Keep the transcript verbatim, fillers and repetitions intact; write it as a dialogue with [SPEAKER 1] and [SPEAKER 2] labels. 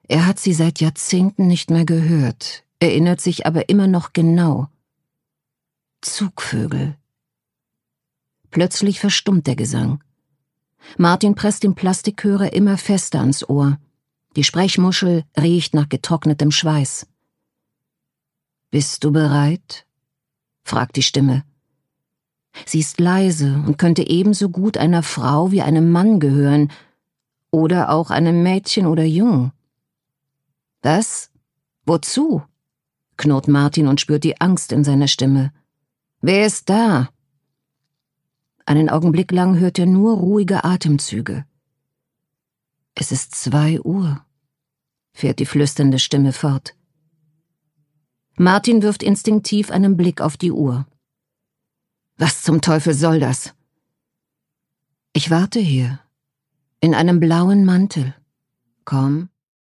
[SPEAKER 1] Er hat sie seit Jahrzehnten nicht mehr gehört, erinnert sich aber immer noch genau. Zugvögel. Plötzlich verstummt der Gesang. Martin presst den Plastikhörer immer fester ans Ohr. Die Sprechmuschel riecht nach getrocknetem Schweiß. »Bist du bereit?« fragt die Stimme. Sie ist leise und könnte ebenso gut einer Frau wie einem Mann gehören oder auch einem Mädchen oder Jungen. »Was? Wozu?« knurrt Martin und spürt die Angst in seiner Stimme. »Wer ist da?« Einen Augenblick lang hört er nur ruhige Atemzüge. »Es ist zwei Uhr«, fährt die flüsternde Stimme fort. Martin wirft instinktiv einen Blick auf die Uhr. »Was zum Teufel soll das?« »Ich warte hier, in einem blauen Mantel. Komm.«